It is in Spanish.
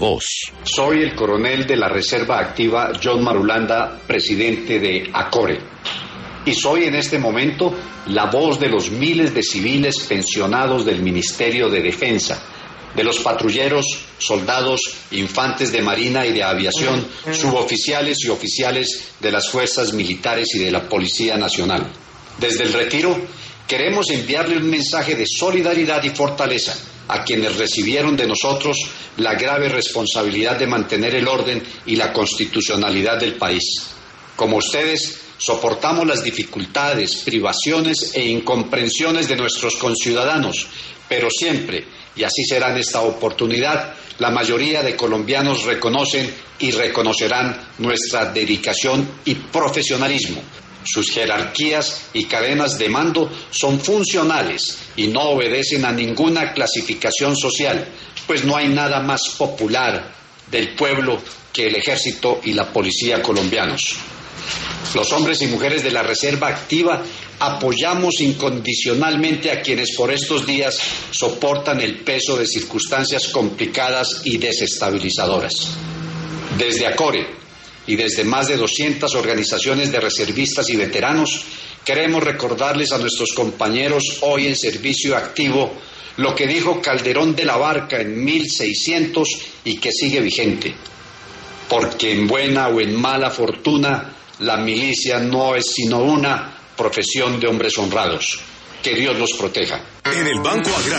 voz. Soy el coronel de la Reserva Activa John Marulanda, presidente de ACORE. Y soy en este momento la voz de los miles de civiles pensionados del Ministerio de Defensa, de los patrulleros, soldados, infantes de marina y de aviación, suboficiales y oficiales de las fuerzas militares y de la Policía Nacional. Desde el retiro, queremos enviarle un mensaje de solidaridad y fortaleza a quienes recibieron de nosotros la grave responsabilidad de mantener el orden y la constitucionalidad del país. Como ustedes, soportamos las dificultades, privaciones e incomprensiones de nuestros conciudadanos, pero siempre, y así será en esta oportunidad, la mayoría de colombianos reconocen y reconocerán nuestra dedicación y profesionalismo. Sus jerarquías y cadenas de mando son funcionales y no obedecen a ninguna clasificación social, pues no hay nada más popular del pueblo que el ejército y la policía colombianos. Los hombres y mujeres de la Reserva Activa apoyamos incondicionalmente a quienes por estos días soportan el peso de circunstancias complicadas y desestabilizadoras. Desde ACORE y desde más de 200 organizaciones de reservistas y veteranos, queremos recordarles a nuestros compañeros hoy en servicio activo lo que dijo Calderón de la Barca en 1600 y que sigue vigente. Porque en buena o en mala fortuna, la milicia no es sino una profesión de hombres honrados. Que Dios los proteja. En el Banco Agrario